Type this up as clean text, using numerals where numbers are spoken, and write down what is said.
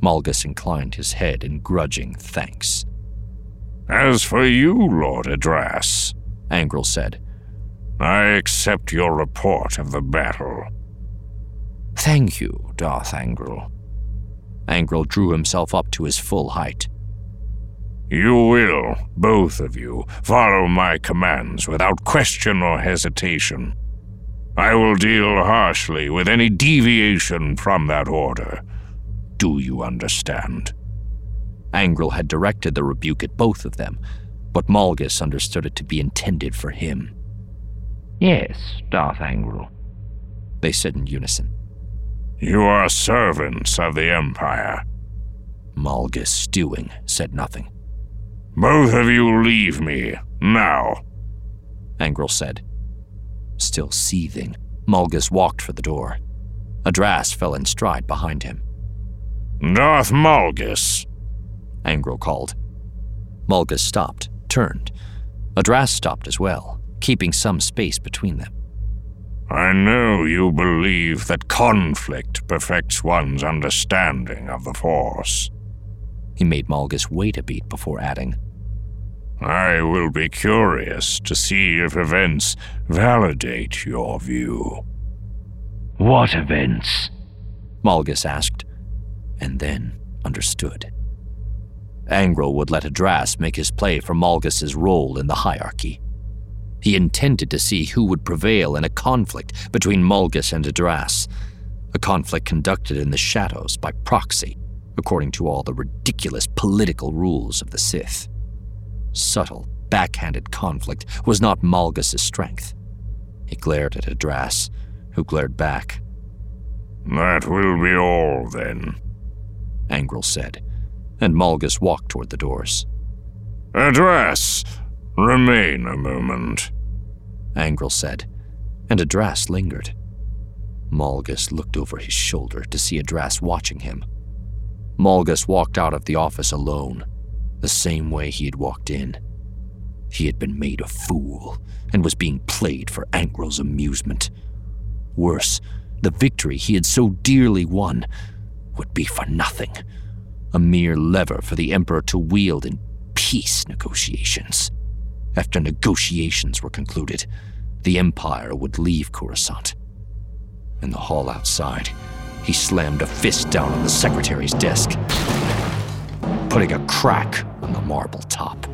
Malgus inclined his head in grudging thanks. "As for you, Lord Adras," Angrel said, "I accept your report of the battle." "Thank you, Darth Angrel." Angrel drew himself up to his full height. "You will, both of you, follow my commands without question or hesitation. I will deal harshly with any deviation from that order. Do you understand?" Angrel had directed the rebuke at both of them, but Malgus understood it to be intended for him. "Yes, Darth Angrel," they said in unison. "You are servants of the Empire." Malgus, stewing, said nothing. "Both of you leave me, now," Angrel said. Still seething, Malgus walked for the door. Adras fell in stride behind him. "Darth Malgus," Angrel called. Malgus stopped, turned. Adras stopped as well, keeping some space between them. "I know you believe that conflict perfects one's understanding of the Force." He made Malgus wait a beat before adding, "I will be curious to see if events validate your view." "What events?" Malgus asked, and then understood. Angrel would let Adras make his play for Malgus's role in the hierarchy. He intended to see who would prevail in a conflict between Malgus and Adras, a conflict conducted in the shadows by proxy, according to all the ridiculous political rules of the Sith. Subtle, backhanded conflict was not Malgus's strength. He glared at Adras, who glared back. "That will be all, then," Angrel said, and Malgus walked toward the doors. "Adras, remain a moment," Angrel said, and Adras lingered. Malgus looked over his shoulder to see Adras watching him. Malgus walked out of the office alone, the same way he had walked in. He had been made a fool and was being played for Angrel's amusement. Worse, the victory he had so dearly won would be for nothing, a mere lever for the Emperor to wield in peace negotiations. After negotiations were concluded, the Empire would leave Coruscant. In the hall outside, he slammed a fist down on the secretary's desk, putting a crack on the marble top.